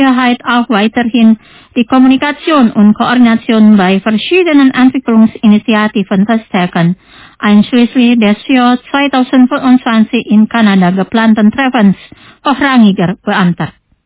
Sicherheit auch weiterhin die Kommunikation und Koordination bei verschiedenen Entwicklungsinitiativen verstärken, einschließlich des für 2025 in Kanada geplanten Treffens hochrangiger Beamter.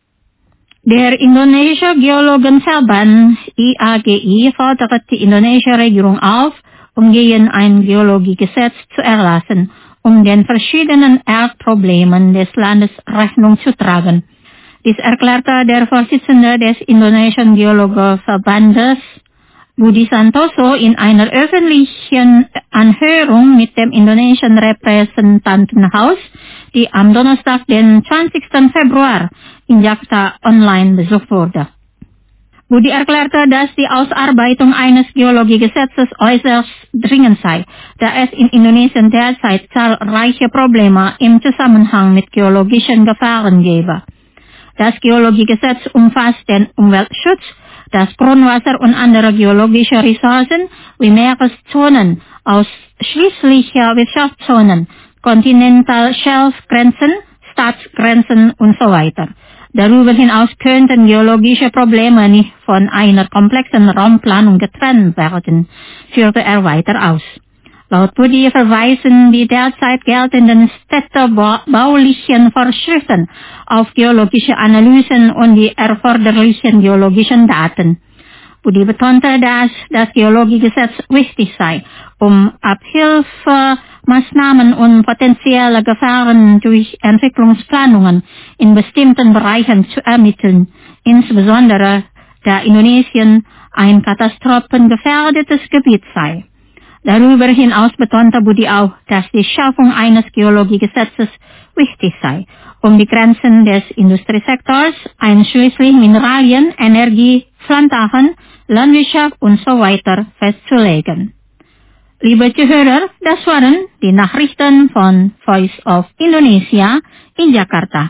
Der Indonesische Geologenverband IAGI fordert die indonesische Regierung auf, umgehend ein Geologiegesetz zu erlassen, um den verschiedenen Erdproblemen des Landes Rechnung zu tragen. Dies erklärte der Vorsitzende des Indonesischen Geologenverbandes, Budi Santoso, in einer öffentlichen Anhörung mit dem indonesischen Repräsentantenhaus, die am Donnerstag, den 20. Februar in Jakarta online besucht wurde. Budi erklärte, dass die Ausarbeitung eines Geologiegesetzes äußerst dringend sei, da es in Indonesien derzeit zahlreiche Probleme im Zusammenhang mit geologischen Gefahren gebe. Das Geologiegesetz umfasst den Umweltschutz, das Grundwasser und andere geologische Ressourcen wie Meereszonen, ausschließliche Wirtschaftszonen, Kontinentalschelfgrenzen, Staatsgrenzen und so weiter. Darüber hinaus könnten geologische Probleme nicht von einer komplexen Raumplanung getrennt werden, führte er weiter aus. Laut Budi verweisen die derzeit geltenden städtebaulichen Vorschriften auf geologische Analysen und die erforderlichen geologischen Daten. Budi betonte, dass das Geologiegesetz wichtig sei, um Abhilfemaßnahmen und potenzielle Gefahren durch Entwicklungsplanungen in bestimmten Bereichen zu ermitteln, insbesondere da Indonesien ein katastrophengefährdetes Gebiet sei. Darüber hinaus betonte Budi auch, dass die Schaffung eines Geologiegesetzes wichtig sei, um die Grenzen des Industriesektors, einschließlich Mineralien, Energie, Plantagen, Landwirtschaft und so weiter festzulegen. Liebe Zuhörer, das waren die Nachrichten von Voice of Indonesia in Jakarta.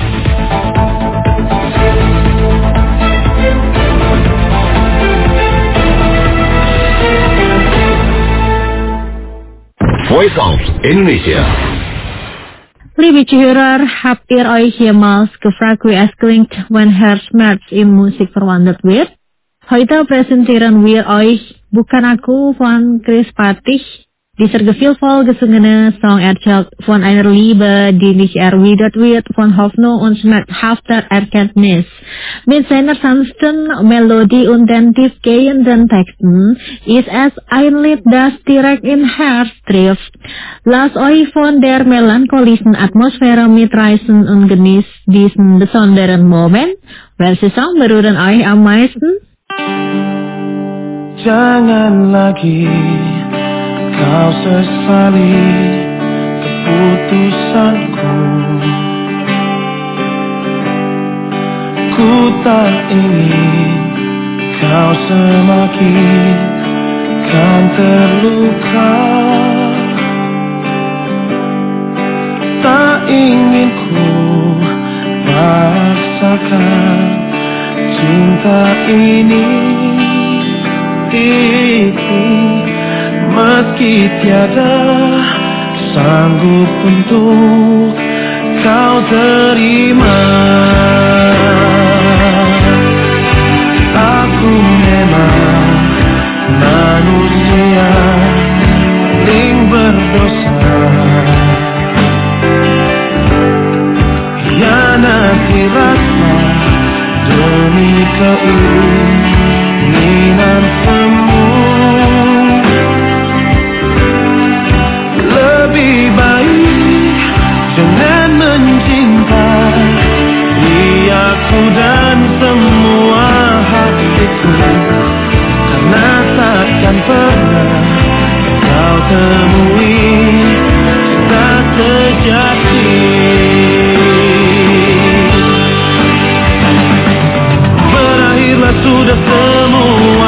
Voice of Indonesia. Liebe Zuhörer, habt ihr euch jemals gefragt, wie es klingt, wenn Herzschmerz in Musik verwandelt wird? Heute präsentieren wir euch Bukan Aku von Chris Patih. Dieser gefühlvoll gesungene Song erzählt von einer Liebe, die nicht erwidert wird, von Hoffnung und schmerzhafter Erkenntnis. Mit seiner sanften Melodie und den tiefgehenden Texten ist es ein Lied, das direkt im Herz trifft. Lasst euch von der melancholischen Atmosphäre mitreißen und genießt diesen besonderen Moment. Welche Song berühren euch am meisten? Jangan lagi kau sesali keputusanku. Ku tak ingin kau semakin kan terluka. Tak ingin ku paksakan cinta ini. Meski tiada sanggup untuk kau terima, aku memang manusia paling berdosa. Hianati rasa demi keinginan semu. Lebih baik jangan mencintai aku dan semua hatiku, karena takkan pernah kau temui cinta sejati. Berakhirlah sudah semua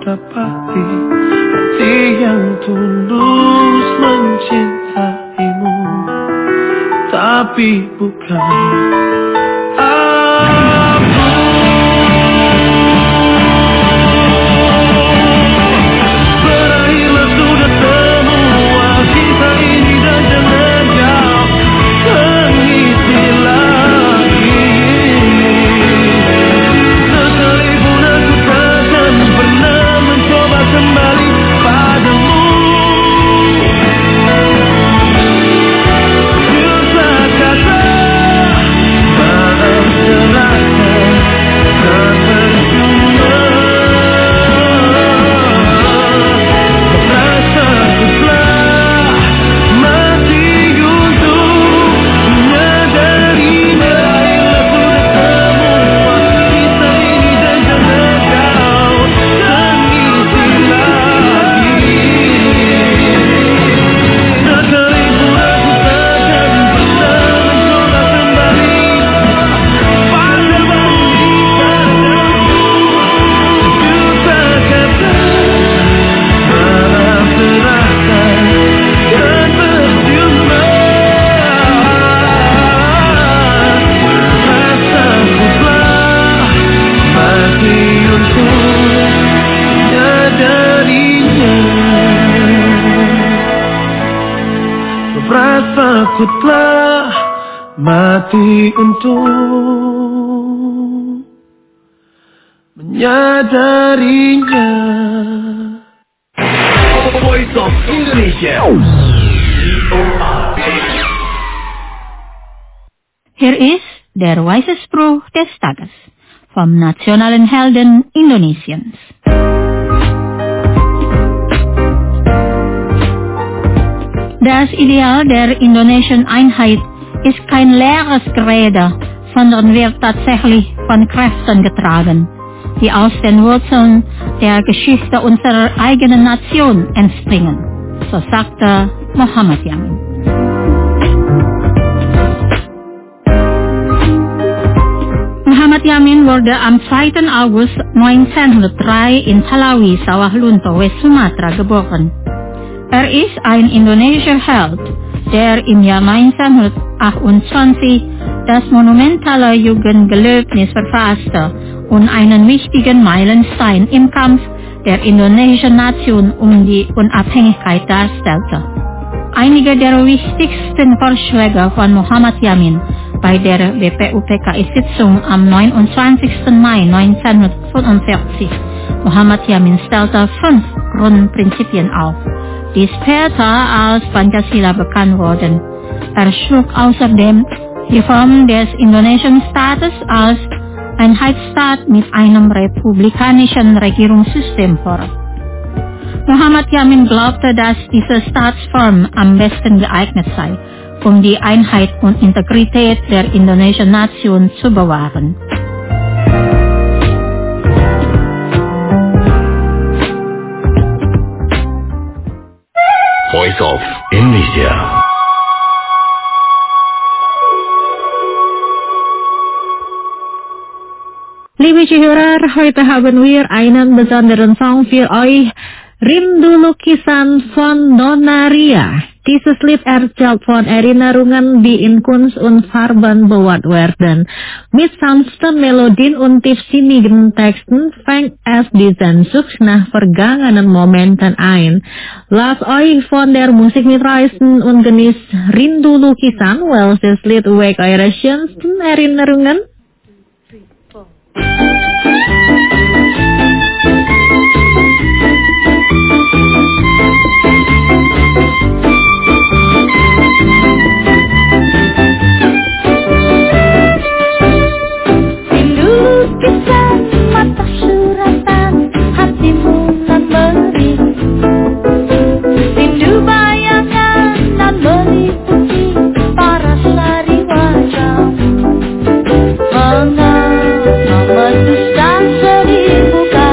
dapati, hati yang tulus mencintaimu, tapi bukan aku. Berakhirlah sudah semua kisah ini dan jangan kau mengisi lagi. Sekalipun aku takkan pernah mencoba kembali padamu. Susah kata maaf serahkan, tak percuma. Rasaku telah mati untuk menyadarinya. Sudah semua kisah ini dan jangan kau tangisi lagi. Sekalipun aku takkan pernah mencoba kembali padamu. Susah kata maaf serahkan, dan percuma. Rasaku telah mati untuk menyadarinya. Rasaku telah mati untuk menyadarinya. Voice of Indonesia. Here is Der Weisesspruch des Tages vom Nationalen Helden Indonesiens. Das Ideal der Indonesischen Einheit ist kein leeres Gerede, sondern wird tatsächlich von Kräften getragen, die aus den Wurzeln der Geschichte unserer eigenen Nation entspringen, so sagte Muhammad Yamin. Muhammad Yamin wurde am 2. August 1903 in Talawi, Sawah Lunto, West Sumatra geboren. Er ist ein indonesischer Held, der im Jahr 1928 das monumentale Jugendgelöbnis verfasste und einen wichtigen Meilenstein im Kampf der indonesischen Nation um die Unabhängigkeit darstellte. Einige der wichtigsten Vorschläge von Muhammad Yamin bei der BPUPKI-Sitzung am 29. Mai 1945. Muhammad Yamin stellte 5 Grundprinzipien auf, die später als Pancasila bekannt wurden. Er schlug außerdem die Form des indonesischen Staates als Einheitsstaat mit einem republikanischen Regierungssystem vor. Muhammad Yamin glaubte, dass diese Staatsform am besten geeignet sei, um die Einheit und Integrität der indonesischen Nation zu bewahren. Voice of Indonesia. Liebe Zuhörer, heute haben wir einen besonderen Song für euch, Rindu Lukisan von Nona Ria. Dieses Lied erzählt von Erinnerungen, die in Kunst und Farben bewahrt werden. Mit sanften Melodien und tiefsinnigen Texten fängt es diesen Such nach vergangenen Momenten ein. Lasst euch von der Musik mitreißen und genießt Rindu Lukisan, welches Lied weckt eure schönsten Erinnerungen. Menembus dan seribu kali.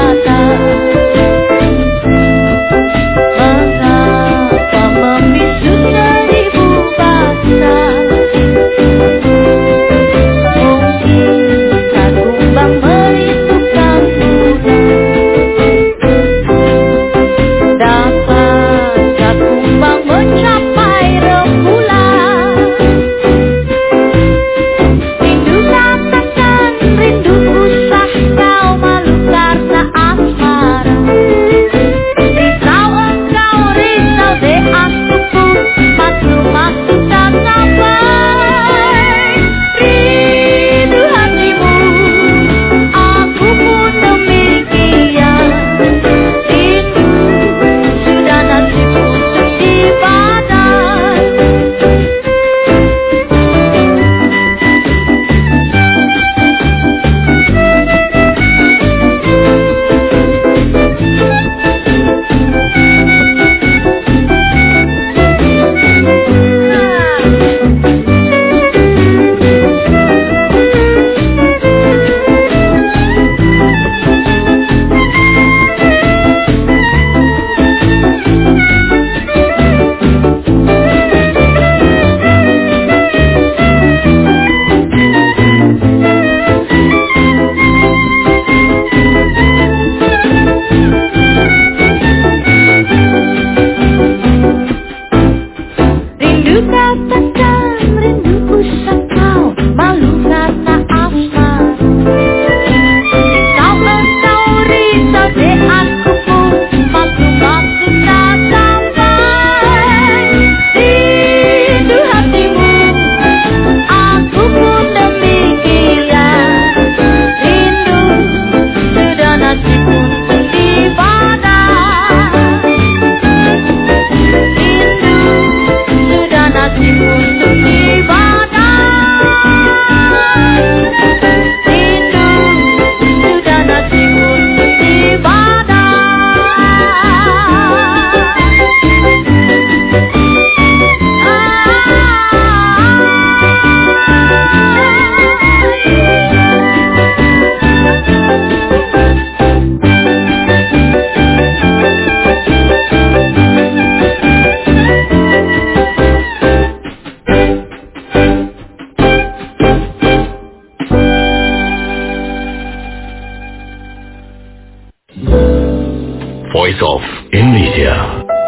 Voice of Indonesia.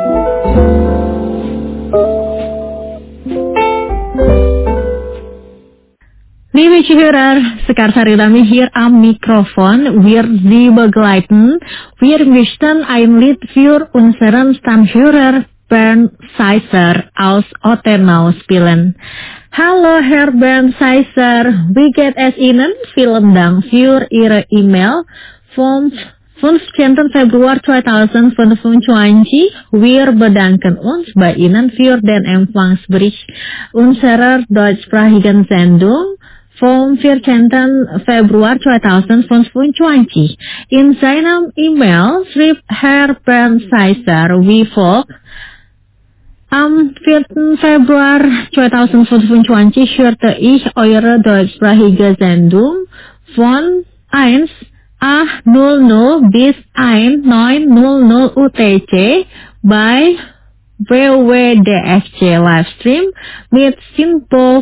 Lieve Hörer, sekarang kami hier am Mikrofon. Wir Sie begleiten. Wir möchten ein Lied für unseren Stammhörer Bernd Seiser aus Ottenau spielen. Hallo Herr Bernd Seiser, wie geht es Ihnen? Vielen Dank für Ihre E-Mail vom 15. Februar 2025. Wir bedanken uns bei Ihnen für den Empfangsbericht unserer deutschsprachigen Sendung vom 14. Februar 2025. In seinem E-Mail schrieb Herr Bernd Seiser wie folgt: Am 4. Februar 2025 hörte ich eure deutschsprachige Sendung von 1:00 bis 19:00 UTC bei WWDFC Livestream mit Simpo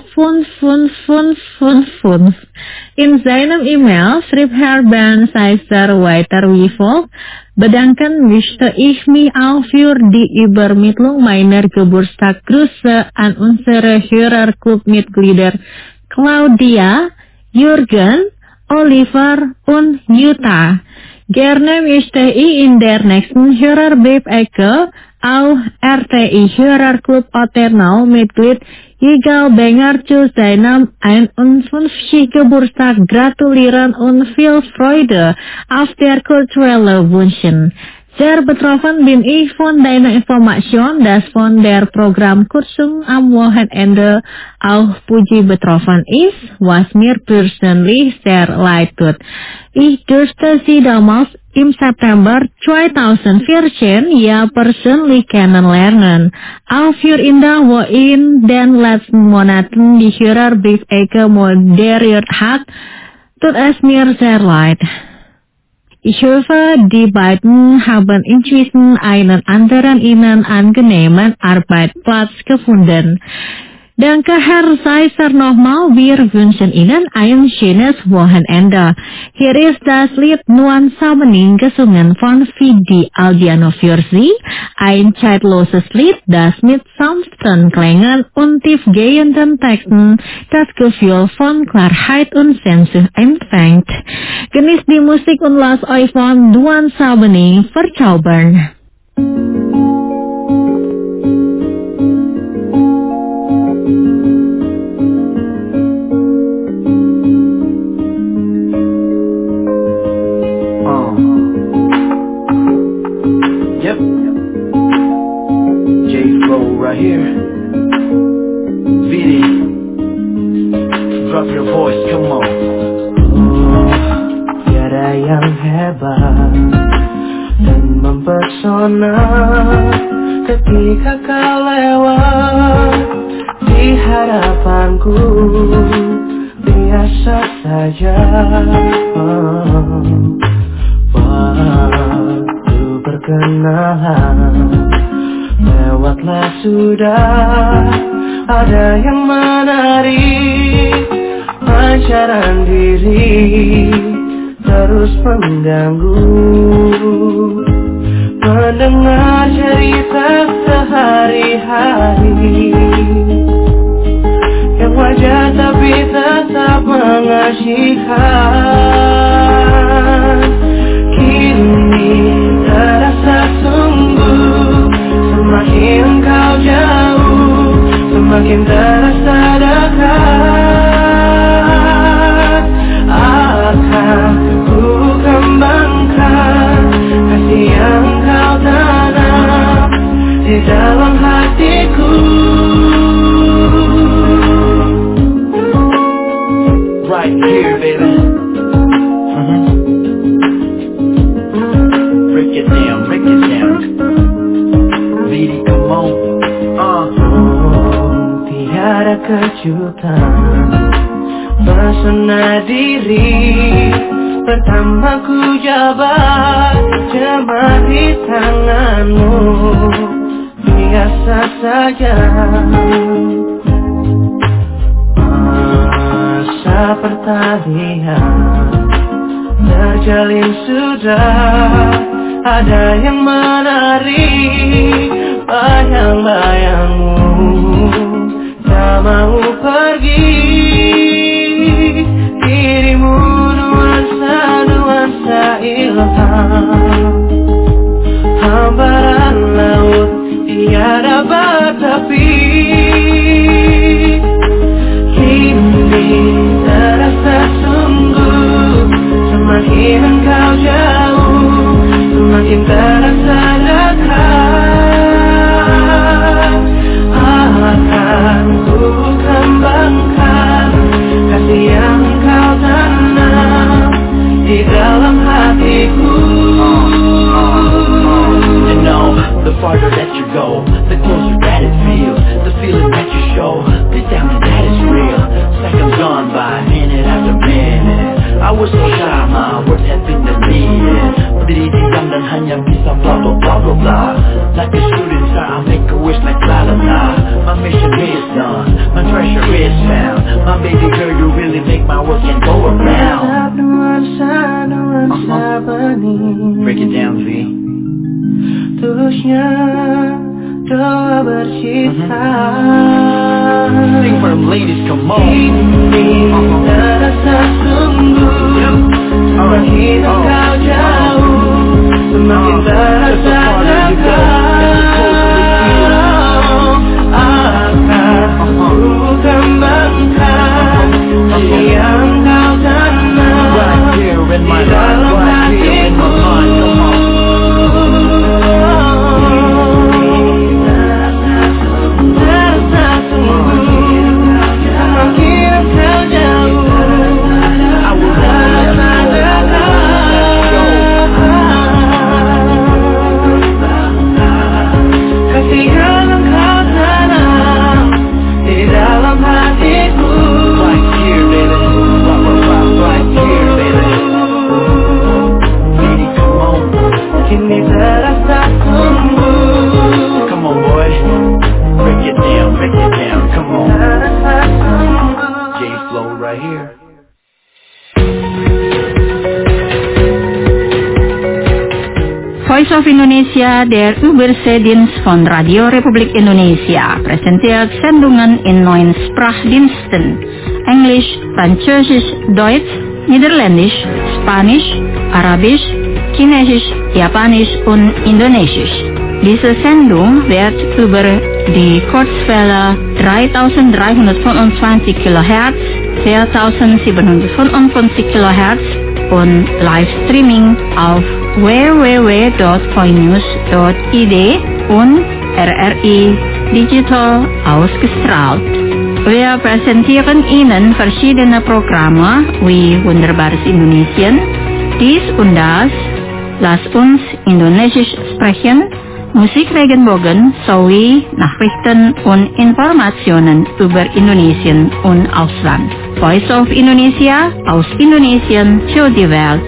5555. In seinem E-Mail schrieb Herr Bernd Seiser weiter wie folgt: Bedanken möchte ich mich auch für die Übermittlung meiner Geburtstagsgrüße an unsere Hörerclubmitglieder Claudia, Jürgen, Oliver und Jutta. Gerne möchte ich in der nächsten Hörerbriefecke auch RTI Hörerclub Ottenau Mitglied Yigal Benger zu seinem 51. Geburtstag gratulieren und viel Freude auf der Kulturelle wünschen. Sehr betroffen bin ich von deiner Information, dass von der Programmkursung am Wochenende auch Puji betroffen ist, was mir persönlich sehr leid tut. Ich durfte sie damals im September 2014 ja persönlich kennenlernen. Auch für Indah wo in den letzten Monaten die Hörerbriefecke moderiert hat, tut es mir sehr leid. Ich hoffe, die beiden haben inzwischen einen anderen ihnen angenehmen Arbeitsplatz gefunden. Danke Herr Seiser nochmal, wir wünschen Ihnen ein schönes Wochenende. Hier ist das Lied Nuansa Bening gesungen von Vidi Aldiano für Sie, ein zeitloses Lied, das mit sanften Klängen und tiefgehenden Texten das Gefühl von Klarheit und Sehnsucht empfängt. Genießt die Musik und lasst euch von Nuansa Bening verzaubern. Right here, Vidi, drop your voice, come on. Tiada yang hebat dan mempesona ketika kau lewat di hadapanku, biasa saja. Waktu perkenalan lewatlah sudah, ada yang menarik, pancaran diri terus mengganggu. Mendengar cerita sehari-hari yang wajar tapi tetap mengasihkan. Kini terasa sungguh, semakin kau jauh, semakin terasa dekat. Akan ku kembangkan kasih yang kau tanam di dalam hatiku. Right here, baby. Break it down, break it down. Vidi, come on. Tiada kejutan, pesona diri pertama ku jabat, jemari tanganmu biasa saja. Masa pertalian terjalin sudah, Ada yang menarik bayang-bayangmu, tak mau pergi. Dirimu nuansa ilham, hamparan laut tiada bertepi. Kini terasa sungguh, semakin engkau jauh, semakin terasa dekat. Akan ku kembangkan kasih yang kau tanam di dalam hatiku. You know, the farther that you go, the closer that it feels. The feeling that you show, deep down that is real. Seconds gone by, minute after minute. I was so shy, my words have been deleted. Berdiri diam dan hanya bisa blah blah blah blah blah. Like a shooting star, I make a wish like la la la. My mission is done, my treasure is found. My baby girl, you really make my world can go around. Nuansa bening, Break it down, V. tulusnya doa bercinta. Sing for them ladies, come on. Ini terasa sungguh, semakin engkau jauh, semakin terasa dekat. Akan ku kembangkan kasih yang kau tanam Right here in my di dalam life, right here in my mind, come on. Voice of Indonesia, der Überseedienst von Radio Republik Indonesia, präsentiert Sendungen in 9 Sprachdiensten: Englisch, Französisch, Deutsch, Niederländisch, Spanisch, Arabisch, Chinesisch, Japanisch und Indonesisch. Diese Sendung wird über die Kurzwelle 3325 kHz, 4755 kHz und Livestreaming auf www.koinews.id und RRI Digital ausgestrahlt. Wir präsentieren Ihnen verschiedene Programme wie Wunderbares Indonesien, dies und das, Lass uns Indonesisch sprechen, Musik Regenbogen sowie Nachrichten und Informationen über Indonesien und Ausland. Voice of Indonesia, aus Indonesien für die Welt.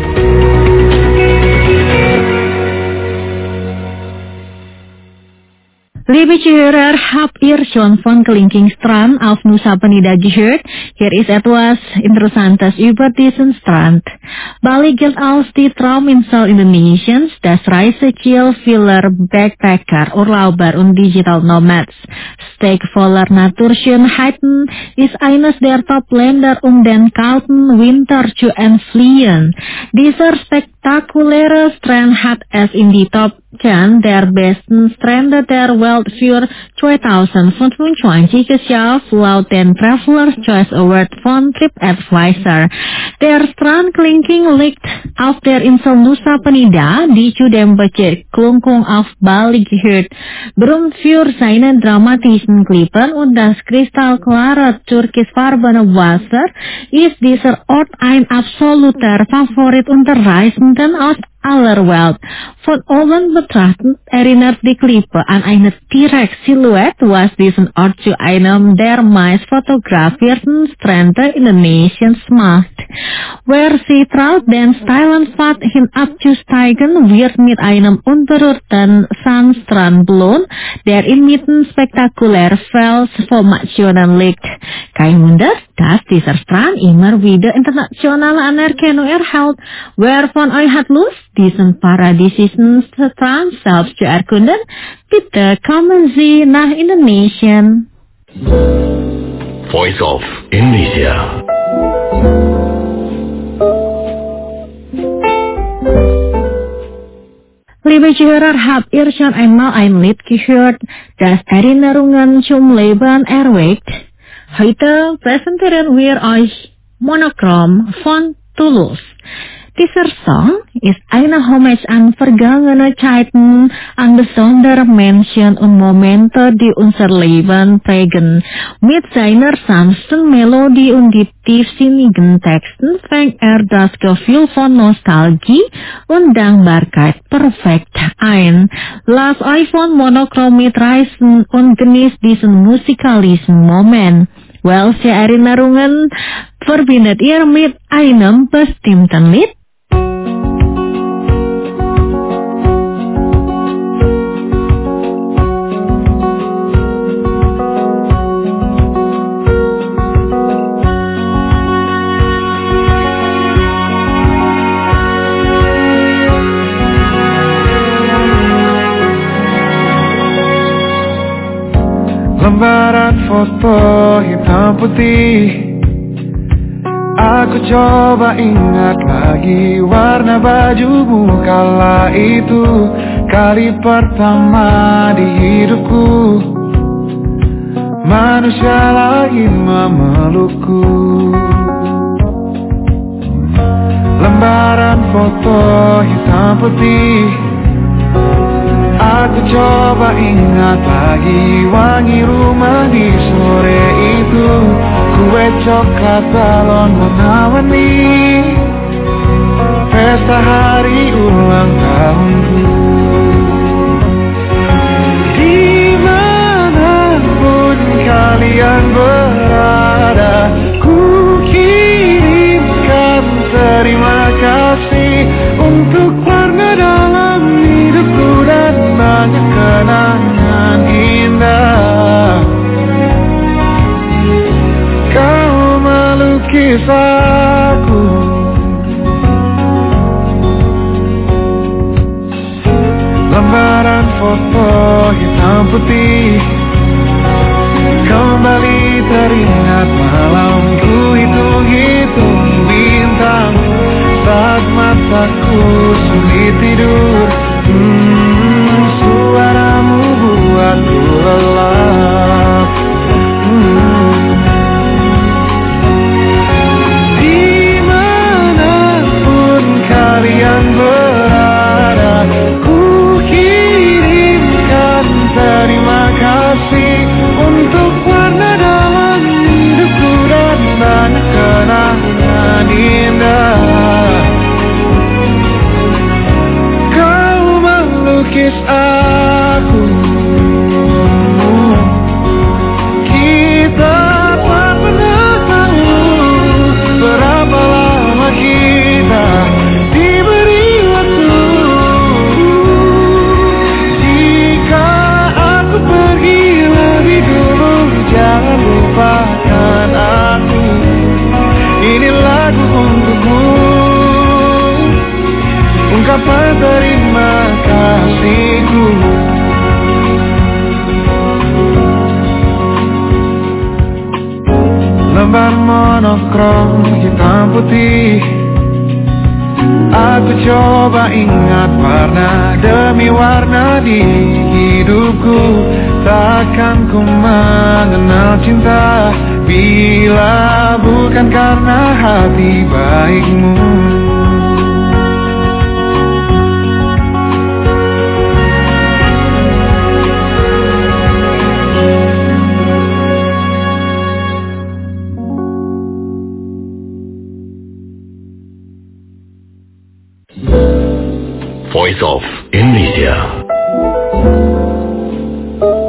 Liebe Zuhörer, habt ihr schon von Klinkingstrand auf Nusa Penida gehört? Hier ist etwas Interessantes über diesen Strand. Bali gilt als die Trauminsel Indonesiens, das Reiseziel vieler Backpacker, Urlauber und Digital Nomads. Steck voller Naturschönheiten ist eines der Top-Länder, den kalten Winter zu entfliehen. Dieser spektakuläre Strand hat es in die Top 10 der besten Strände der Welt für 2025 geschafft, laut den Traveler's Choice Award von TripAdvisor. Der Strand Klinking liegt auf der Insel Nusa Penida, die zu dem Bezirk Klungkung auf Bali gehört. Berühmt für seine dramatischen Klippen und das kristallklare türkisfarbene Wasser ist dieser Ort ein absoluter Favorit unter Reisenden aus aller Welt. Von oben betrachtet erinnert die Klippe an eine direct silhouette was diesen ort zu einem der meist fotografierten Strände Indonesiens macht. Wer sie traut, den steilen Pfad hinabzusteigen, wird mit einem unberührten Sandstrand belohnt, der inmitten spektakulärer Felsformationen liegt. Kein Wunder, dass dieser Strand immer wieder internationale Anerkennung erhält. Wer von euch hat Lust, diesen paradiesischen Strand selbst zu erkunden? Bitte kommen Sie nach Indonesien. Voice of Indonesia. Liebe Zuhörer, habt ihr schon einmal ein Lied gehört, das Erinnerungen zum Leben erweckt? Heute präsentieren wir euch Monochrom von Tulus. Dieser Song ist eine Hommage an vergangene Zeiten, an besondere Menschen und Momente, die unser Leben prägen. Mit seiner sanften Melodie und die tiefsinnigen Texten fängt das Gefühl von Nostalgie und Dankbarkeit perfekt ein. Lasst euch von Monochrom mitreißen und genießt diesen musikalischen Moment. Welche Erinnerungen verbindet ihr mit einem bestimmten Lied? Lembaran foto hitam putih, aku coba ingat lagi warna bajumu kala itu. Kali pertama di hidupku, manusia lagi memelukku. Lembaran foto hitam putih, aku coba ingat lagi wangi rumah di sore itu. Kue coklat balon warna-warni, pesta hari ulang tahunku. Dimanapun kalian berada, ku kirimkan terima kasih untuk warna dalam hidupku dan banyak kenangan indah. Kau melukis aku, lembaran foto hitam putih, kembali teringat malam ku hitung-hitung bintang saat mataku sulit tidur. Suaramu buatku lelap. Dimanapun kalian berada, ku kirimkan terima kasih untuk warna dalam hidupku dan banyak kenangan indah. Kau melukis aku, kita tak pernah tahu berapa lama kita diberi waktu. Jika aku pergi lebih dulu, jangan lupakan aku. Ini lagu untukmu, ungkapan terima kasihku. Lembar monokrom hitam putih, aku coba ingat warna demi warna di hidupku. Takkan ku mengenal cinta bila bukan karena hati baikmu. Voice of Indonesia.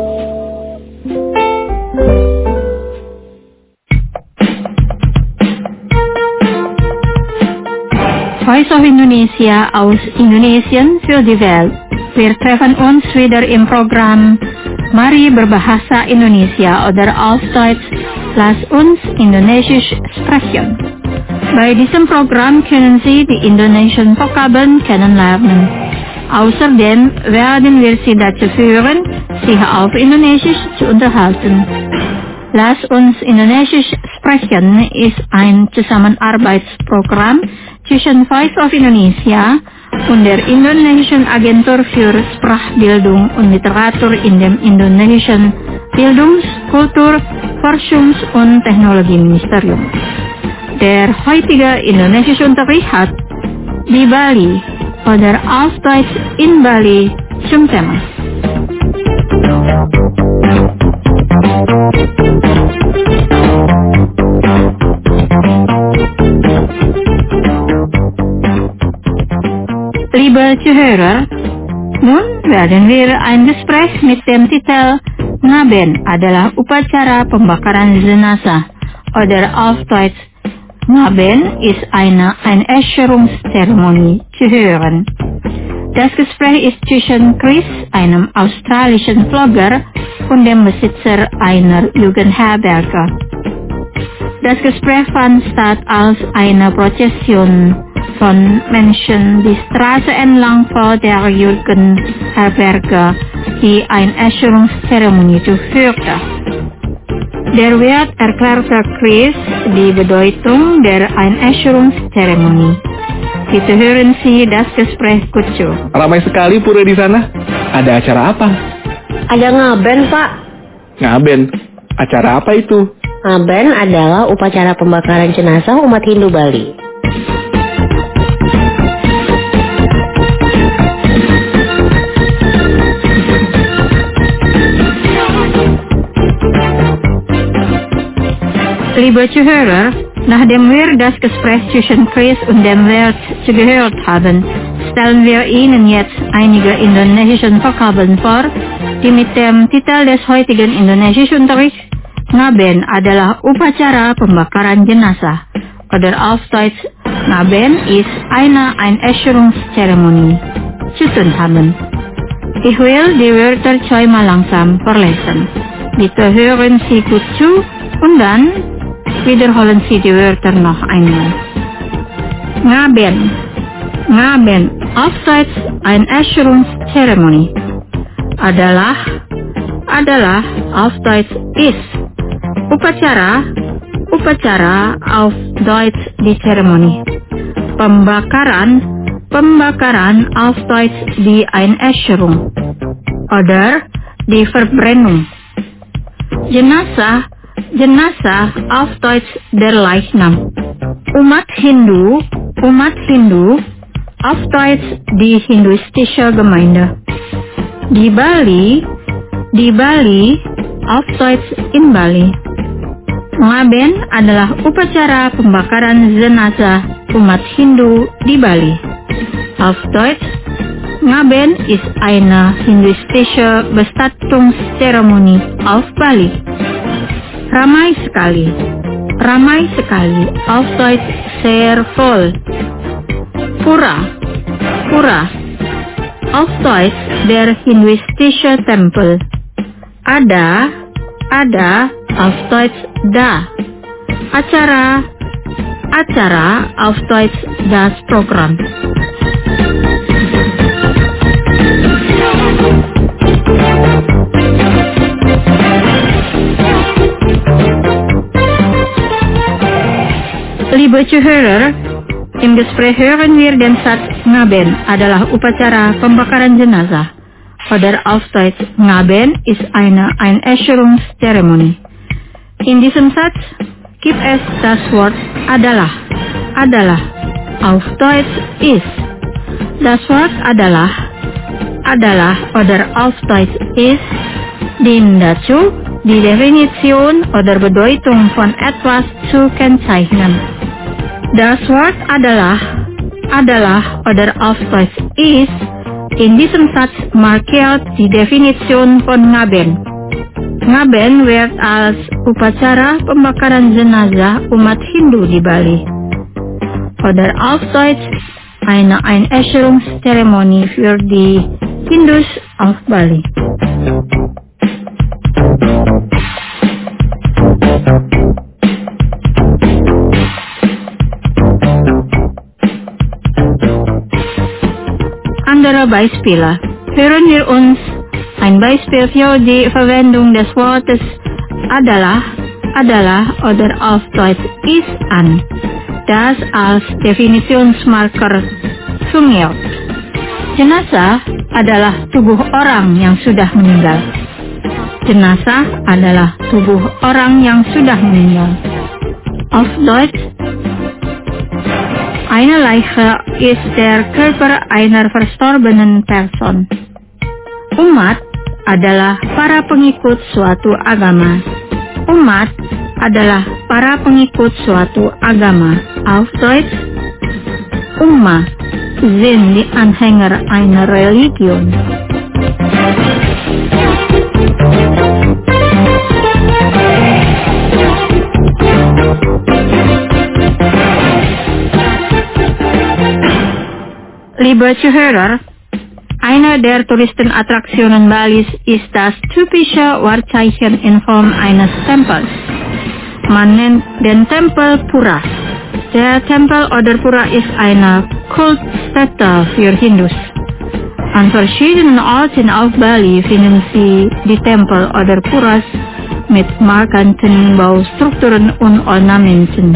Voice of Indonesia aus Indonesien für die Welt. Wir treffen uns wieder im Programm Mari berbahasa Indonesia oder auf Deutsch, lass uns Indonesisch sprechen. Bei diesem Programm können Sie die indonesischen Vokabeln kennenlernen. Außerdem werden wir Sie dazu führen, sich auf Indonesisch zu unterhalten. Lass uns Indonesisch sprechen ist ein Zusammenarbeitsprogramm zwischen Voice of Indonesia und der Indonesischen Agentur für Sprachbildung und Literatur in dem Indonesischen Bildungs-, Kultur-, Forschungs- und Technologieministerium. Der heutige indonesische Unterricht hat di Bali oder auf Deutsch in Bali zum Thema. Liebe Zuhörer, nun werden wir ein Gespräch mit dem Titel Ngaben adalah upacara pembakaran jenazah oder auf Deutsch Ngaben ist eine Einäscherungszeremonie zu hören. Das Gespräch ist zwischen Chris, einem australischen Vlogger, und dem Besitzer einer Jugendherberge. Das Gespräch fand statt als eine Prozession von Menschen die Straße entlang vor der Jugendherberge, die Einäscherungszeremonie durchführte. Der Wirt erklärte Chris die Bedeutung der Einäscherungszeremonie. Bitte hören Sie das Gespräch gut zu. Ramai sekali pura di sana. Ada acara apa? Ada ngaben, Pak. Ngaben? Acara apa itu? Ngaben adalah upacara pembakaran jenazah umat Hindu Bali. Liebe Zuhörer, nachdem wir das Gespräch zwischen Chris und dem Wirt zugehört haben, stellen wir Ihnen jetzt einige indonesische Vokabeln vor, die mit dem Titel des heutigen indonesisch Unterrichts Ngaben adalah upacara pembakaran jenazah oder auf Deutsch Ngaben ist eine Einäscherungszeremonie zu tun haben. Ich will die Wörter zweimal langsam vorlesen. Bitte hören Sie gut zu und dann wiederholen Sie die Wörter noch einmal. Ngaben. Ngaben, auf Deutsch Einäscherungszeremonie. Adalah, auf Deutsch ist. Upacara, auf Deutsch die Zeremonie. Pembakaran, auf Deutsch die Einäscherung. Oder die Verbrennung. Jenazah, auf Deutsch der Leichnam. Umat Hindu, auf Deutsch die hinduistische Gemeinde. Di Bali, auf Deutsch in Bali. Ngaben adalah upacara pembakaran jenazah umat Hindu di Bali. Auf Deutsch, Ngaben ist eine hinduistische Bestattungszeremonie auf Bali. Ramai sekali, auf Deutsch sehr voll. Pura, auf Deutsch der hinduistische Tempel. Ada, auf Deutsch da. Acara, auf Deutsch das Programm. Liebe Zuhörer, im Gespräch hören wir den Satz Ngaben adalah upacara pembakaran jenazah. Oder auf Deutsch Ngaben ist eine Einäscherungszeremonie. In diesem Satz gibt es das Wort adalah, auf Deutsch ist. Das Wort adalah oder auf Deutsch ist dient dazu, die Definition oder Bedeutung von etwas zu kennzeichnen. Das Wort adalah oder auf Deutsch ist in diesem Satz markiert die Definition von Ngaben. Ngaben wird als upacara pembakaran jenazah umat Hindu di Bali. Oder auf Deutsch eine Einäscherungszeremonie für die Hindus auf Bali. Andere Beispiele. Hören wir uns ein Beispiel für die Verwendung des Wortes adalah oder auf Deutsch ist an, das als Definitionsmarker fungiert. Jenazah adalah tubuh orang yang sudah meninggal. Jenazah adalah tubuh orang yang sudah meninggal. Auf Deutsch, eine Leiche ist der Körper einer verstorbenen Person. Umat adalah para pengikut suatu agama. Umat adalah para pengikut suatu agama. Auf Deutsch, Ummah sind die Anhänger einer Religion. Liebe Zuhörer, eine der Touristenattraktionen Balis ist das typische Wahrzeichen in Form eines Tempels. Man nennt den Tempel Pura. Der Tempel oder Pura ist eine Kultstätte für Hindus. An verschiedenen Orten auf Bali finden Sie die Tempel oder Puras mit markanten Baustrukturen und Ornamenten.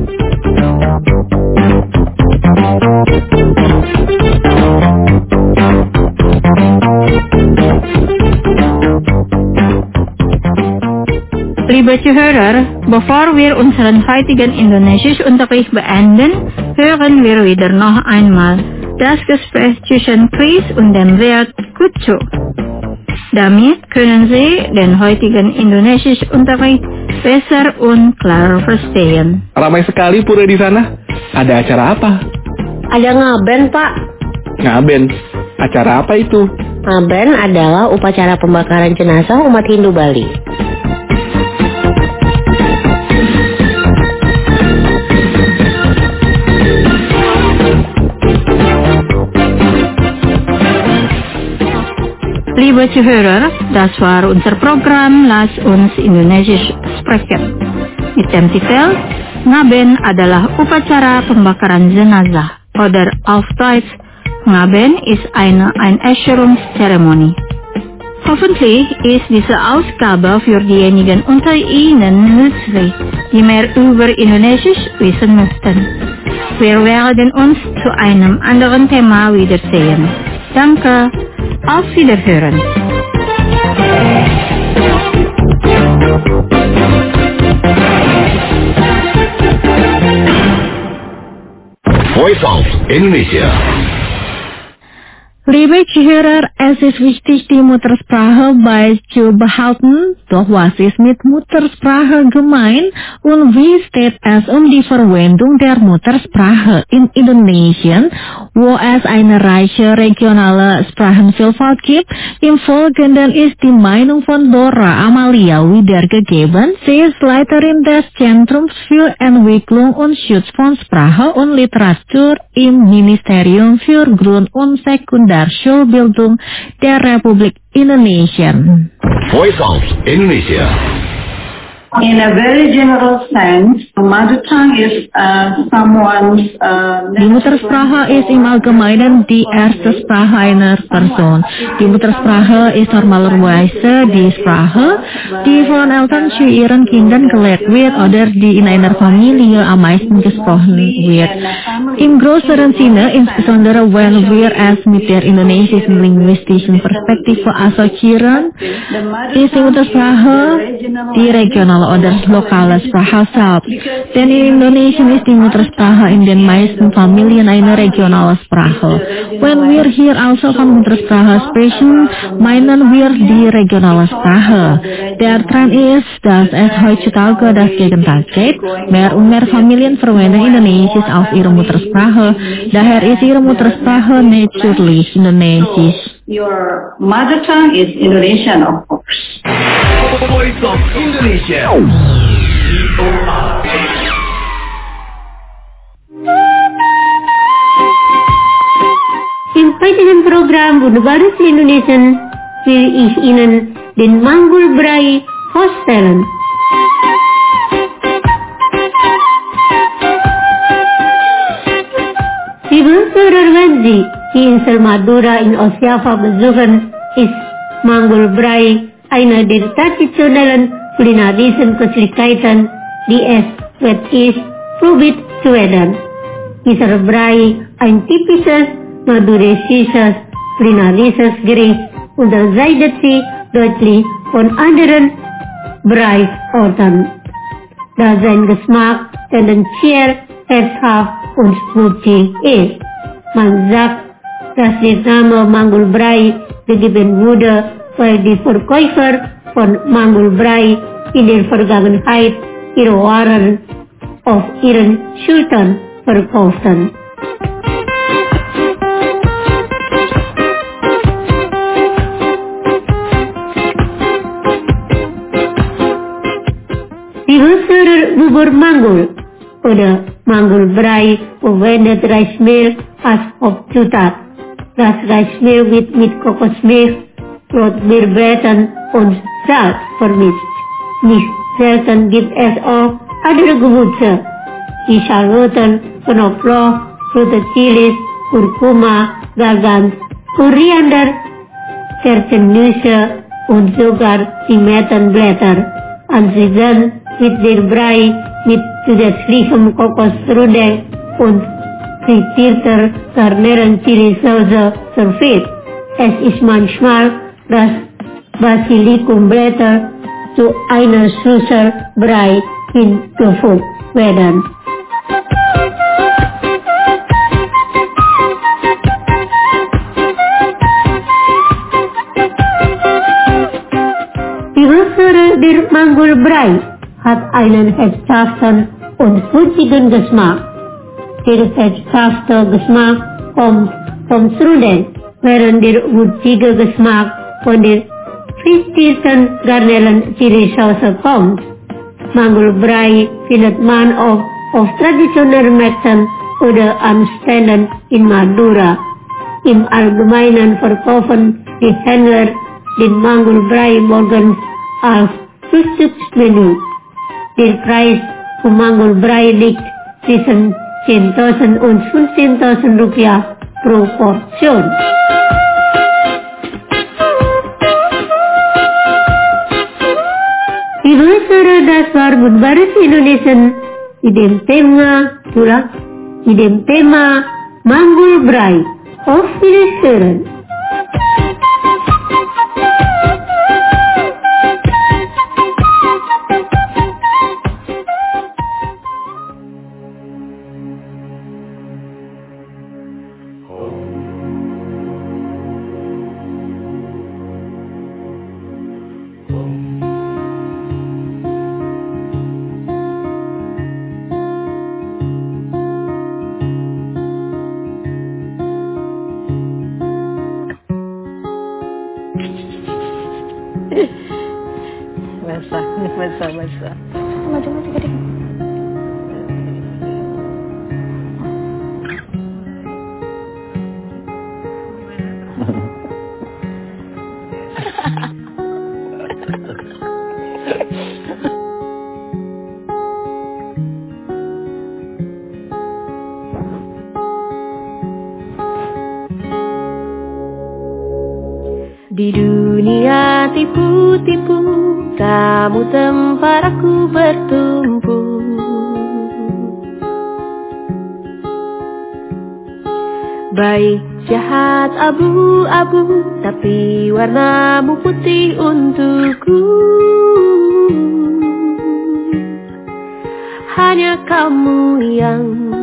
Liebe Zuhörer, bevor wir unseren heutigen Indonesischunterricht beenden, hören wir wieder noch einmal das Gespräch zwischen Chris und dem Wirt Kucu. Damit können Sie den heutigen Indonesischunterricht besser und klarer verstehen. Ramai sekali pura di sana. Ada acara apa? Ada ngaben, Pak. Ngaben. Acara apa itu? Ngaben adalah upacara pembakaran jenazah umat Hindu Bali. Liebe Zuhörer, das war unser Programm Lass uns Indonesisch sprechen. Mit dem Titel Ngaben adalah upacara pembakaran jenazah oder auf Deutsch Ngaben ist eine Einäscherungszeremonie. Hoffentlich ist diese Ausgabe für diejenigen unter Ihnen nützlich, die mehr über Indonesisch wissen möchten. Wir werden uns zu einem anderen Thema wiedersehen. Danke. Auf Wiederhören. Voice of Indonesia. Liebe Zuhörer, es ist wichtig, die Muttersprache beizubehalten, doch was ist mit Muttersprache gemeint und wie steht es die Verwendung der Muttersprache in Indonesien, wo es eine reiche regionale Sprachenvielfalt gibt? Im Folgenden ist die Meinung von Dora Amalia wiedergegeben. Sie ist Leiterin des Zentrums für Entwicklung und Schutz von Sprache und Literatur im Ministerium für Grund- und Sekundarschulbildung der Republik Indonesia. Voice of Indonesia. In a very general sense, mother tongue is someone's... Die Muttersprache ist im Allgemeinen die erste Sprache einer Person. Die Muttersprache ist normalerweise die Sprache, die von Eltern zu ihren Kindern gelehrt wird oder die in einer Familie am meisten gesprochen wird. Im größeren Sinne, insbesondere wenn wir es mit der indonesischen linguistischen Perspektive assoziieren, ist die Muttersprache die regionale oder lokale Sprache selbst. Denn in Indonesien ist die Muttersprache in den meisten Familien eine regionale Sprache. Wenn wir hier also von Muttersprache sprechen, meinen wir die regionale Sprache. Der Trend ist, dass es heutzutage das Gegenteil geht. Mehr und mehr Familien verwenden Indonesisch auf ihre Muttersprache. Daher ist ihre Muttersprache natürlich Indonesisch. Your mother tongue is Indonesian, of course. Voice of Indonesia. VOA. program Wonderbaris Indonesian weer is Ihnen den Manggulbrei voorstellen. Die Wunschhörer, wenn Sie die Insel Madura in Ostjava besuchen, ist Manggulbrei eine der traditionellen kulinarischen Köstlichkeiten, die es wert ist, probiert zu werden. Dieser Brei ein typisches maduresisches kulinarisches Gericht unterscheidet sich deutlich von anderen Breisorten, da sein Geschmack tendenziell herzhaft und würzig ist. Man sagt, dass der Name Manggulbrei gegeben wurde, weil die Verkäufer von Manggulbrei in der Vergangenheit ihre Waren auf ihren Schultern verkauften. Die Hörer bubur manggul oder Manggulbrei verwendet Reismehl als Hauptzutat. Das Reismehl wird mit Kokosmilch, Rotbeerblättern und Salz vermischt. Nicht selten gibt es auch andere Gewürze, wie Schalotten, Knoblauch, rote Chilis, Kurkuma, Galgans, Koriander, Kerzennüsse und sogar Pimentenblätter. Anschließend wird der Brei mit zusätzlichem Kokosrührei und frittierter Garnelen-Chilisauce serviert. Es ist manchmal, dass Basilikumblätter zu einer süßen Brei hinzugefügt werden. Die Ursache der Manggulbrei hat einen herzhaften und würzigen Geschmack. Der herzhafte Geschmack kommt vom Strudel, während der würzige Geschmack von der frittierten Garnelen-Chilisauce kommt. Manggulbrei findet man oft auf traditionellen Märkten oder an Ständen in Madura. Im Allgemeinen verkaufen die Händler den Manggulbrei morgens als Frühstücksmenü. Der Preis für Manggulbrei liegt zwischen 10.000 und 15.000 Rupiah pro Portion. Die Hörer, das war Wonderbaris Indonesian mit dem Thema Manggulbrei. Auf Wiedersehen. Basah. Maju dikit. Di dunia tipu-tipu, kamu tempat aku bertumpu. Baik jahat abu-abu, tapi warnamu putih untukku. Hanya kamu yang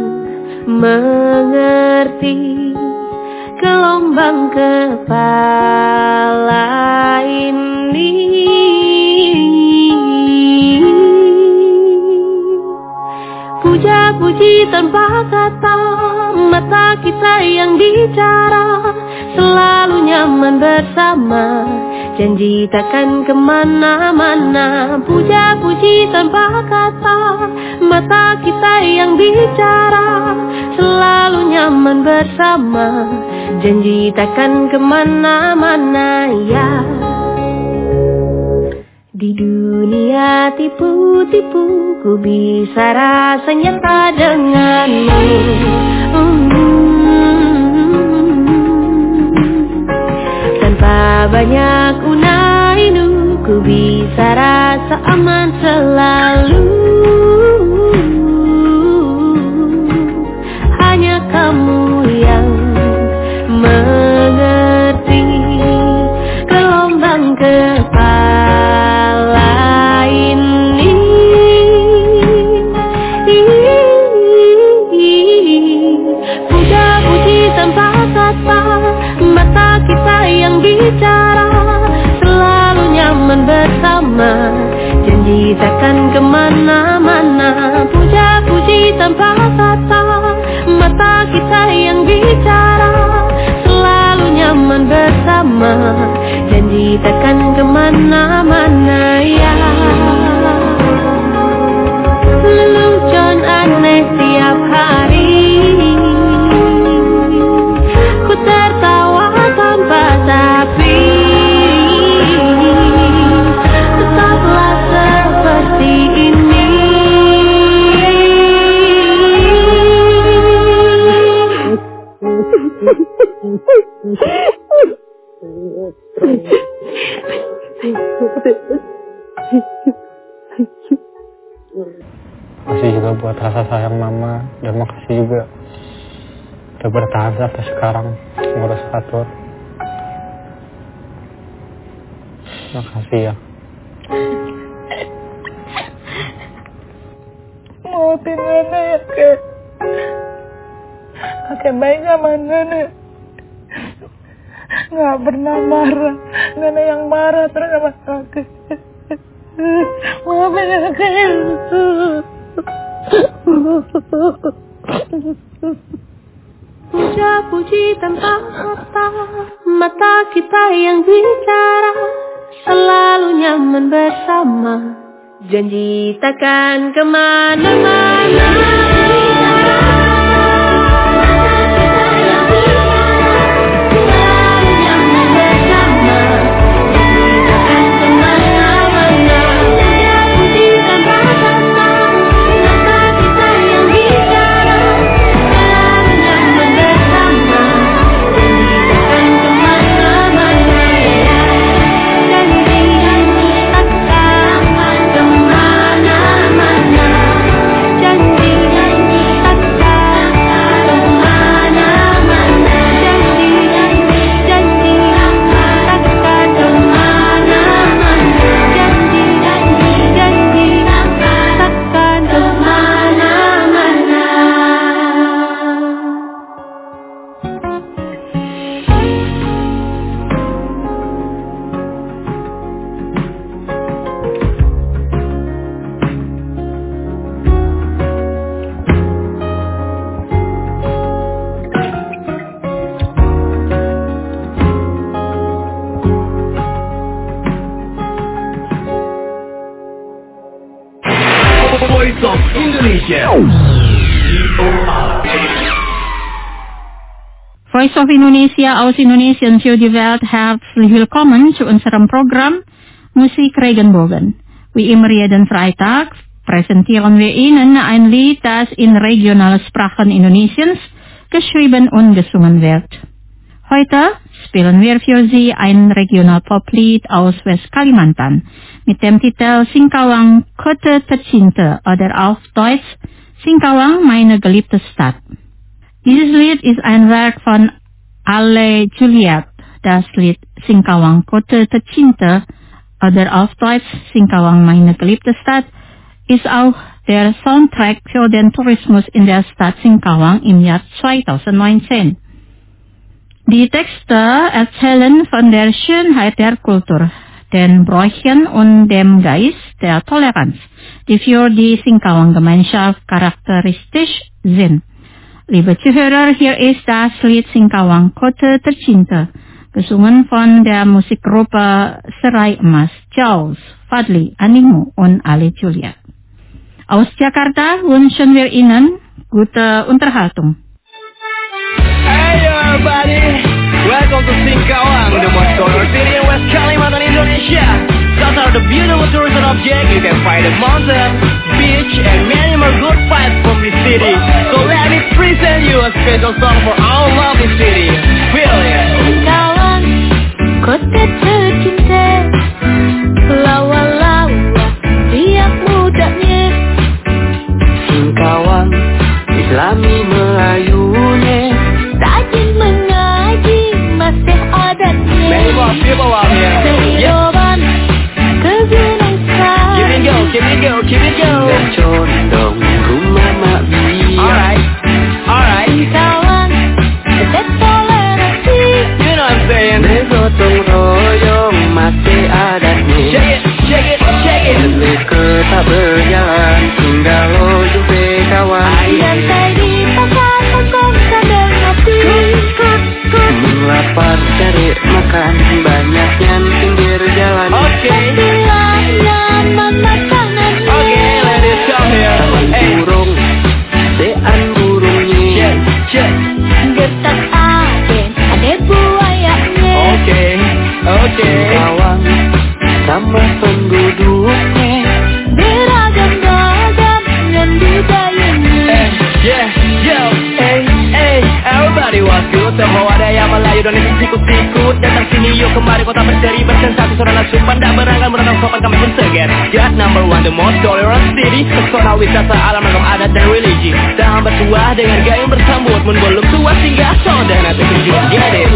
mengerti gelombang kepala ini. Puja-puji tanpa kata, mata kita yang bicara, selalu nyaman bersama, janji takkan kemana-mana. Puja-puji tanpa kata, mata kita yang bicara, selalu nyaman bersama. Janji takkan kemana-mana ya. Di dunia tipu-tipu, ku bisa rasa nyata denganmu. Tanpa banyak unai-unu, ku bisa rasa aman selalu. Hanya kamu yang mengerti gelombang kepala ini. Puja-puji tanpa kata, mata kita yang bicara, selalu nyaman bersama. Janji takkan kemana-mana. Puja-puji tanpa kata, mata kita yang bicara, selalu nyaman bersama. Janji takkan kemana-mana ya. Lelucon aneh tiap hari, ku tertawa tanpa tapi, tetaplah seperti ini. Makasih juga buat rasa sayang mama, dan makasih juga udah bertahan sampai sekarang ngurus Fatur. Makasih ya. Maafin Nenek ya, Kek. Kakek baik sama Nenek. Nggak pernah marah. Nenek yang marah terus sama kakek. Maafin ya, Kek. Puja-puji tanpa kata, mata kita yang bicara, selalu nyaman bersama. Janji takkan kemana-mana. Voice of Indonesia. Voice of Indonesia aus Indonesien für die Welt herzlich willkommen zu unserem Programm Musik Regenbogen. Wie immer jeden Freitag präsentieren wir Ihnen ein Lied, das in regionalen Sprachen Indonesiens geschrieben und gesungen wird. Heute spielen wir für Sie ein Regional-Poplied aus West-Kalimantan mit dem Titel Singkawang Kota Tercinta oder auf Deutsch Singkawang meine geliebte Stadt. Dieses Lied ist ein Werk von Ale Juliet. Das Lied Singkawang Kota Tercinta oder auf Deutsch Singkawang meine geliebte Stadt ist auch der Soundtrack für den Tourismus in der Stadt Singkawang im Jahr 2019. Die Texte erzählen von der Schönheit der Kultur, den Bräuchen und dem Geist der Toleranz, die für die Singkawang-Gemeinschaft charakteristisch sind. Liebe Zuhörer, hier ist das Lied Singkawang Kota Tercinta, Gesungen von der Musikgruppe Serai Emas, Charles, Fadli, Animu und alle Julia. Aus Jakarta wünschen wir Ihnen gute Unterhaltung. Hey everybody, welcome to Singkawang, the most colored city in West Kalimantan, Indonesia. Those are the beautiful tourism objects. You can find the mountain, beach, and many more good vibes from this city. So let me present you a special song for our lovely city. Feel it. Singkawang, kota tercinta, lawa-lawa, riak mudanya. Singkawang, Islami Melayunya, rajin mengaji, masih adatnya. Many more people out here. Sehidupan ke Gunung Sari. Keep it go, keep it go, keep it go. dan condong rumah mak biak. Alright. Singkawang, tetap toleransi. You know what I'm saying. Gotong royong masih adatnya. Shake it. Leke tak berjalan, tinggal lo jumpa kawan. Santai di pasar Hongkong sambil ngopi. Lapar cari makan, banyaknya pinggir jalan. Pastilah nyaman makanannya. Okay, let it come here. Taman burung, dean burungnya. Getak aden, ada buayanya. Okay. Kawan sama penduduknya. Beragam-ragam dengan budayanya. Hey, everybody was good. Semua ada yang Melayu dan sikut-sikut. Datang sini yuk kemari kota berseri bersensasi sorana supan dan berangkat merenang sopan kami pun seger. Just number one, the most tolerant city. Pesona wisata alam ragam adat dan religi. Dan bertuah dengan gayung bersambut. Mun belum tua singgah sodan atau kunjung get it.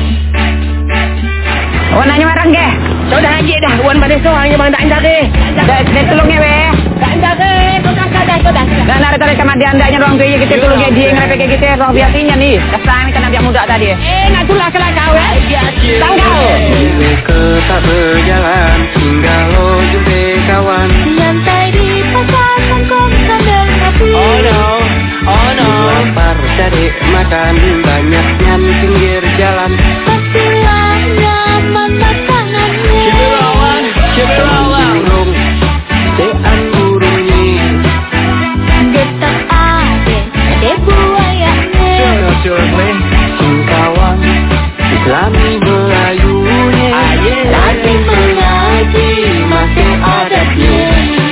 Wan nanya marang ke? Sudah lagi dah. Wan pada soalnya bang tak indah ke? Dah tolongnya be. Tak indah ke? Kau dah. Dan narik kamar dia andanya ruang tu kita tolongnya dia ngerepek kita roh biasanya ni. Dasar kita nabi muda tadi. Nak tulah kelak kau Tangkau. Leke tak berjalan, tinggal lo jumpa kawan. Santai di pasar Hongkong sambil ngopi. Oh no. Lapar cari makan, banyaknya pinggir jalan. Pastilah nyaman makanannya. Keep it rolling. Burung, dean burungnya. Getak aden, ada buayanya. Singkawang, Islami Melayunya. Rajin mengaji, masih adatnya.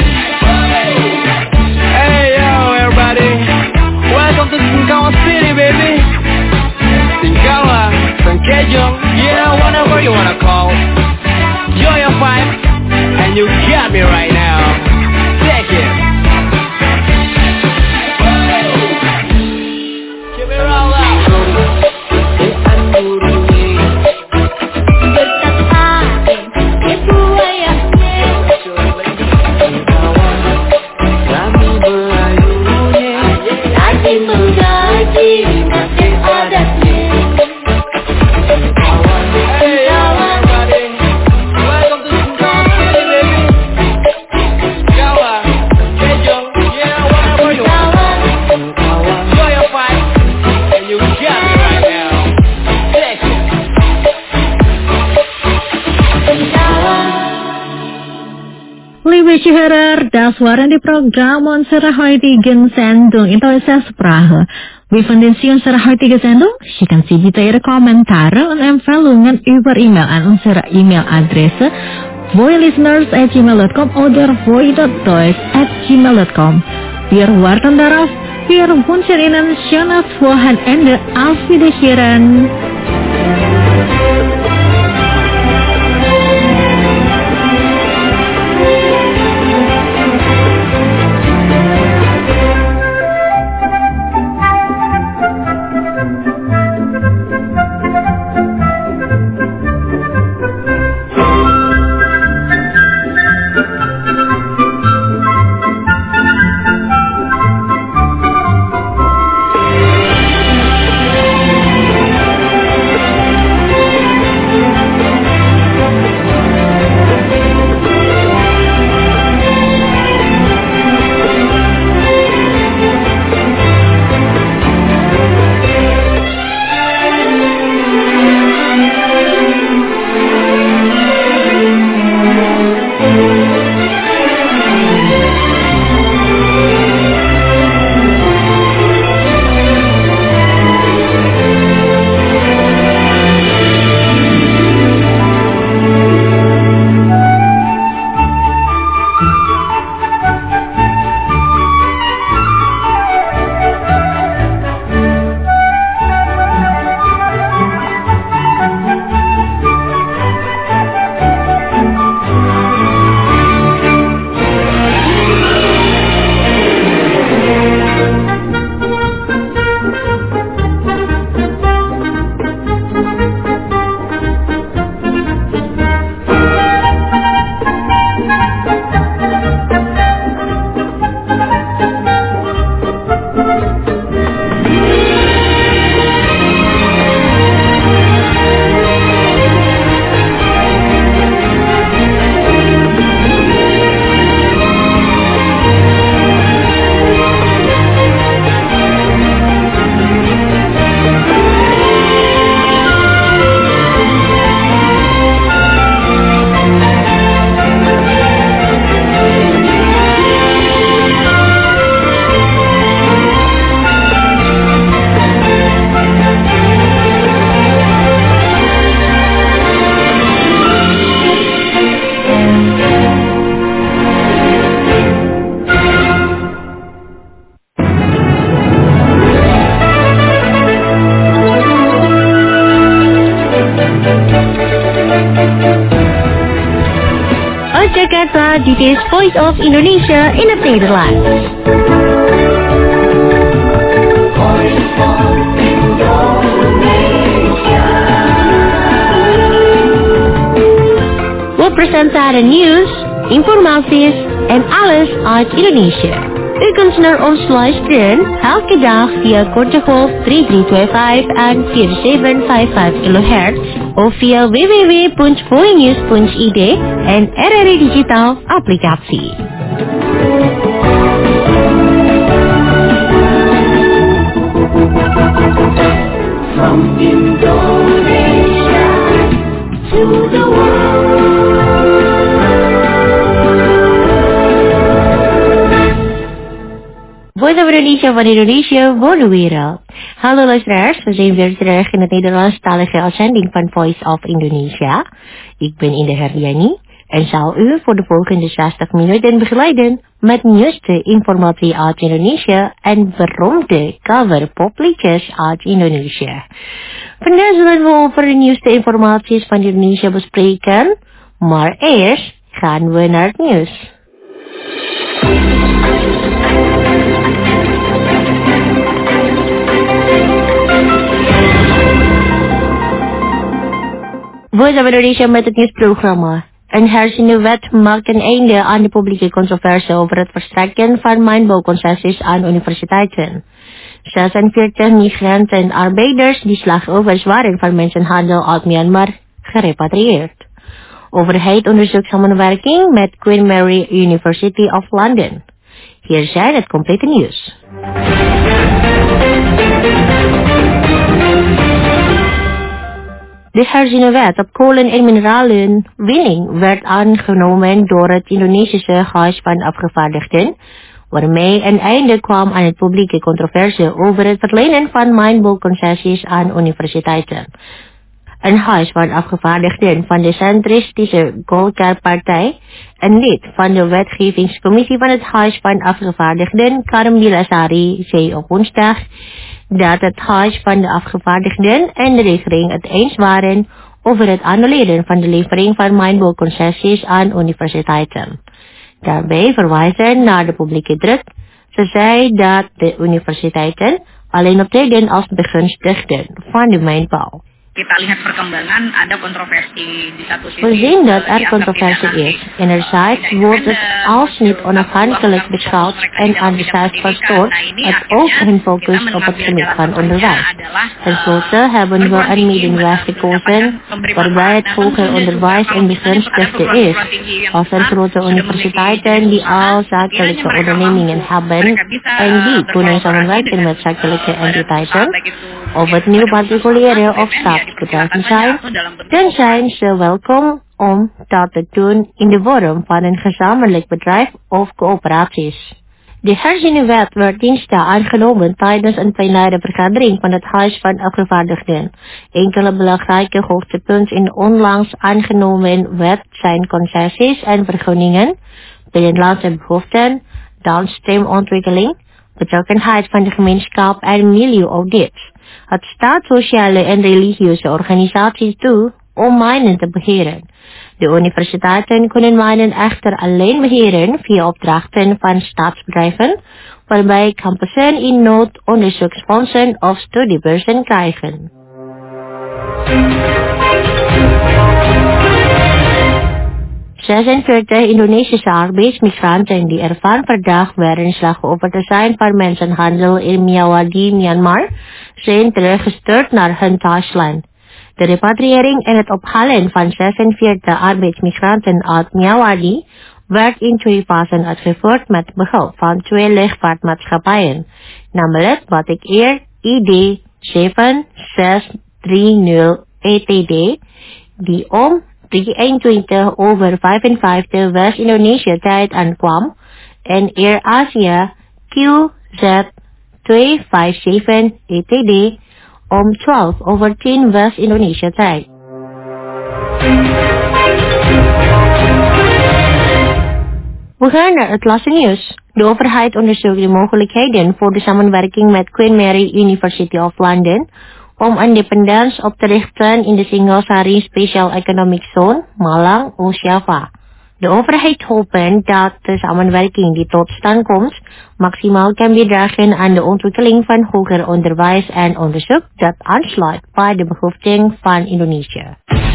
Hey yo everybody, welcome to Singkawang City baby. Singkawang, Sengkejong, yeah, whatever you wanna call. Enjoy your vibe, and you got me right now. Take it. Keep it rolling. Dean burungnya. Getak aden, ada buayanya. Singkawang, Islami Melayunya. Rajin mengaji, masih adatnya. Hey yo everybody, welcome to Singkawang City baby. Singkawang, Sengkejong, yeah, whatever you want. Enjoy your vibe, and you got me right now. Take it. Liebe Zuhörer, das waren die Programme unserer heutigen Sendung in deutscher Sprache. Wir wünschen Sie unsere heutige Sendung. Schicken Sie bitte Ihre Kommentare und Empfehlungen über E-Mail an unsere E-Mail-Adresse voilisteners@gmail.com oder voi.deutsch@gmail.com. Wir warten darauf. Wir wünschen Ihnen schönes Wochenende. Auf Wiedersehen. Vanuit Jakarta, dit is Voice of Indonesia in het Nederlands. We presenteren nieuws, informaties en alles uit Indonesia. U kunt naar ons luisteren elke dag via korte golf 3325 en 4755 kHz of via www.voinews.id en RRI Digital applicatie. From Indonesia to the world. Voice of Indonesia van Indonesia voor de wereld. Hallo luisteraars, we zijn weer terug in het Nederlandstalige uitzending van Voice of Indonesia. Ik ben Inde Herdiani en zal u voor de volgende 60 minuten begeleiden met nieuwste informatie uit Indonesië en beroemde cover popliedjes uit Indonesië. Vandaag zullen we over de nieuwste informaties van Indonesië bespreken, maar eerst gaan we naar het nieuws. Voice of Indonesia met het nieuwsprogramma. Een herziene wet maakt een einde aan de publieke controverse over het verstrekken van mijnbouwconcessies aan universiteiten. 46 migranten en arbeiders die slachtoffers waren van mensenhandel uit Myanmar gerepatrieerd. Overheid onderzoekt samenwerking met Queen Mary University of London. Hier zijn het complete nieuws. De herziene wet op kolen- en mineralenwinning werd aangenomen door het Indonesische Huis van Afgevaardigden, waarmee een einde kwam aan het publieke controverse over het verlenen van mijnbouwconcessies aan universiteiten. Een Huis van Afgevaardigden van de centristische Golkar-partij, een lid van de wetgevingscommissie van het Huis van Afgevaardigden, Karim Bilasari, zei op woensdag dat het Huis van de Afgevaardigden en de regering het eens waren over het annuleren van de levering van mijnbouwconcessies aan universiteiten. Daarbij verwijzen naar de publieke druk. Ze zei dat de universiteiten alleen optreden als begunstigden van de mijnbouw. Kita lihat perkembangan, ada kontroversi di satu sisi. We zien dat er controversie is. Enerzijds wordt het als niet onafhankelijk beschouwd en anderzijds verstoort het ook hun focus op het gebied van onderwijs. Ten slotte hebben we een middenweg gekozen waarbij het hoger onderwijs een begunstigde is. Als er grote universiteiten die al zakelijke ondernemingen hebben en die kunnen samenwerken met zakelijke entiteiten, of het nu particuliere of staatsbedrijven zijn, dan zijn ze welkom om dat te doen in de vorm van een gezamenlijk bedrijf of coöperaties. De herziene wet werd dinsdag aangenomen tijdens een plenaire vergadering van het Huis van Afgevaardigden. Enkele belangrijke hoogtepunten in de onlangs aangenomen wet zijn concessies en vergunningen, binnenlandse behoeften, downstreamontwikkeling, betrokkenheid van de gemeenschap en milieuaudits. Het staat sociale en religieuze organisaties toe om mijnen te beheren. De universiteiten kunnen mijnen echter alleen beheren via opdrachten van staatsbedrijven, waarbij campussen in nood onderzoeksfondsen of studiebeurzen krijgen. Indonesische arbeidsmigranten die ervan verdacht werden slachtoffer te zijn van mensenhandel in Myawaddy, Myanmar, zijn teruggestuurd naar hun thuisland. De repatriëring en het ophalen van 46 arbeidsmigranten uit Myawaddy werd in 2 fasen uitgevoerd met behulp van 2 luchtvaartmaatschappijen, namelijk Batik Air ID 7630 ETD, die om 23:55 West-Indonesië tijd aankwam, en Air Asia QZ 257 ETD om 12:10 West-Indonesië tijd. We gaan naar het laatste nieuws. De overheid onderzoekt de mogelijkheden voor de samenwerking met Queen Mary University of London om een dependance op te richten in de Singosari Special Economic Zone, Malang, Oost-Java. De overheid hopen dat de samenwerking die tot stand komt maximaal kan bijdragen aan de ontwikkeling van hoger onderwijs en onderzoek dat aansluit bij de behoeften van Indonesië.